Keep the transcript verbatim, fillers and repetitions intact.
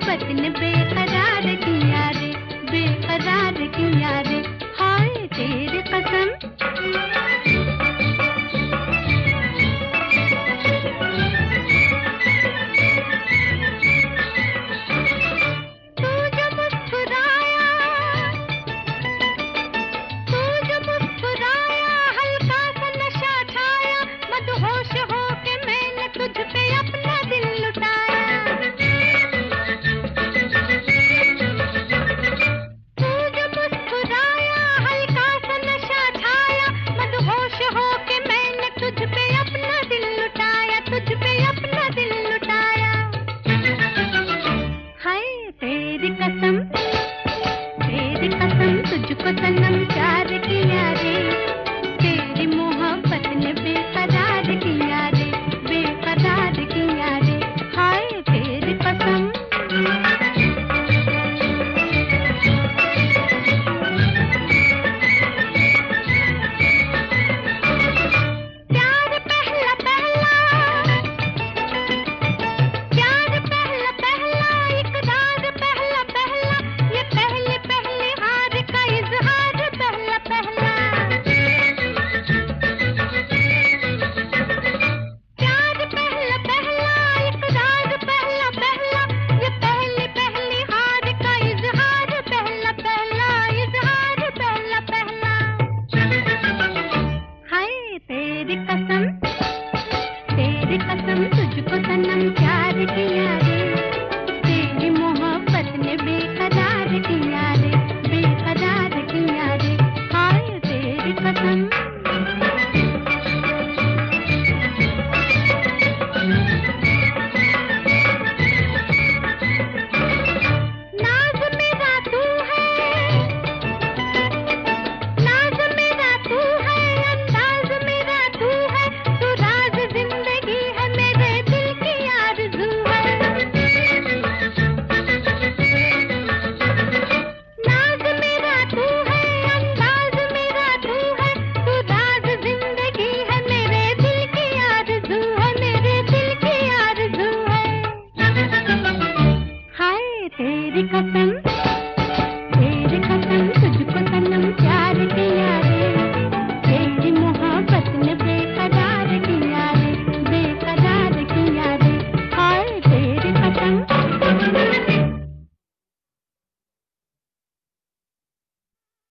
मोहब्बत ने बेकरार किया रे, बेकरार किया रे, हाय तेरी कसम। तेरी कसम, तेरी कसम तुझको सनम प्यार किया रे, तेरी मोहब्बत ने बेकरार किया रे, बेकरार किया रे, हाय तेरी कसम। तेरी कसम, तेरी कसम तुझको सनम प्यार किया रे, तेरी मोहब्बत ने बेकरार किया रे, बेकरार किया रे, हाय तेरी कसम। तेरी कसम।